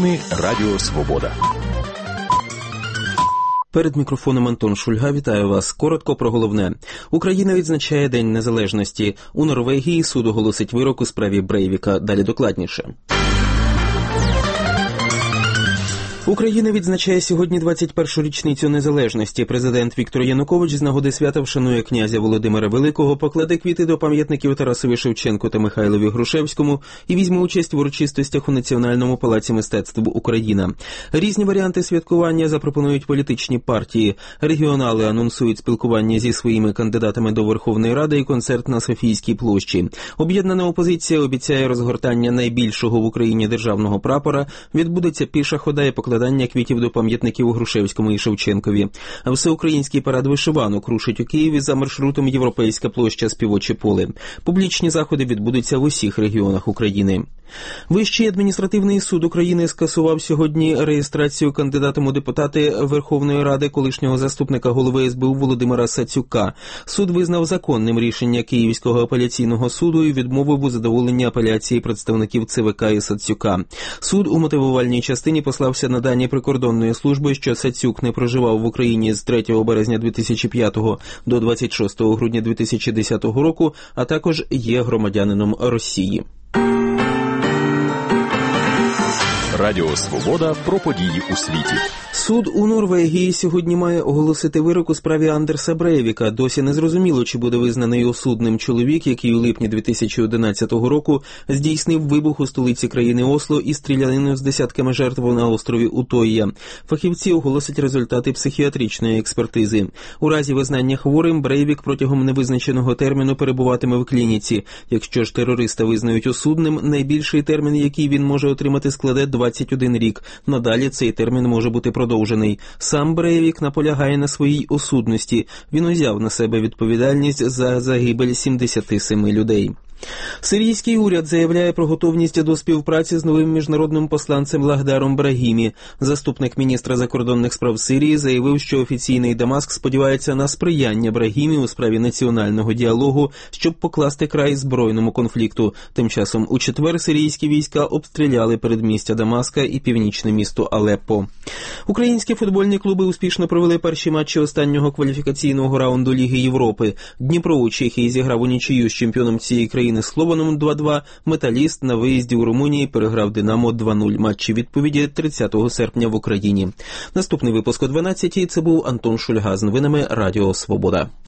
Новини Радіо Свобода. Перед мікрофоном Антон Шульга. Вітаю вас. Коротко про головне. Україна відзначає День Незалежності. У Норвегії суд оголосить вирок у справі Брейвіка. Далі докладніше. Україна відзначає сьогодні 21-шу річницю незалежності. Президент Віктор Янукович з нагоди свята вшанує князя Володимира Великого, покладе квіти до пам'ятників Тарасові Шевченку та Михайлові Грушевському і візьме участь в урочистостях у Національному палаці мистецтв Україна. Різні варіанти святкування запропонують політичні партії. Регіонали анонсують спілкування зі своїми кандидатами до Верховної Ради і концерт на Софійській площі. Об'єднана опозиція обіцяє розгортання найбільшого в Україні державного прапора, відбудеться піша хода і покладання квітів до пам'ятників Грушевському і Шевченкові. Всеукраїнський парад вишиванок рушить у Києві за маршрутом Європейська площа, Співоче поле. Публічні заходи відбудуться в усіх регіонах України. Вищий адміністративний суд України скасував сьогодні реєстрацію кандидатом у депутати Верховної Ради колишнього заступника голови СБУ Володимира Сацюка. Суд визнав законним рішення Київського апеляційного суду і відмовив у задоволенні апеляції представників ЦВК і Сацюка. Суд у мотивувальній частині послався на дані прикордонної служби, що Сацюк не проживав в Україні з 3 березня 2005 до 26 грудня 2010 року, а також є громадянином Росії. Радіо Свобода про події у світі. Суд у Норвегії сьогодні має оголосити вирок у справі Андерса Брейвіка. Досі не зрозуміло, чи буде визнаний осудним чоловік, який у липні 2011 року здійснив вибух у столиці країни Осло і стрілянину з десятками жертв на острові Утоя. Фахівці оголосять результати психіатричної експертизи. У разі визнання хворим Брейвік протягом невизначеного терміну перебуватиме в клініці. Якщо ж терориста визнають осудним, найбільший термін, який він може отримати, складе 21 рік. Надалі цей термін може бути продовжений. Сам Брейвік наполягає на своїй осудності. Він узяв на себе відповідальність за загибель 77 людей. Сирійський уряд заявляє про готовність до співпраці з новим міжнародним посланцем Лахдаром Брагімі. Заступник міністра закордонних справ Сирії заявив, що офіційний Дамаск сподівається на сприяння Брагімі у справі національного діалогу, щоб покласти край збройному конфлікту. Тим часом у четвер сирійські війська обстріляли передмістя Дамаска і північне місто Алеппо. Українські футбольні клуби успішно провели перші матчі останнього кваліфікаційного раунду Ліги Європи. Дніпро у Чехії зіграв у нічию з чемпіоном цієї країни Слованом 2-2, Металіст на виїзді у Румунії переграв Динамо 2-0. Матчі відповіді 30 серпня в Україні. Наступний випуск о 12-й. Це був Антон Шульга з новинами Радіо Свобода.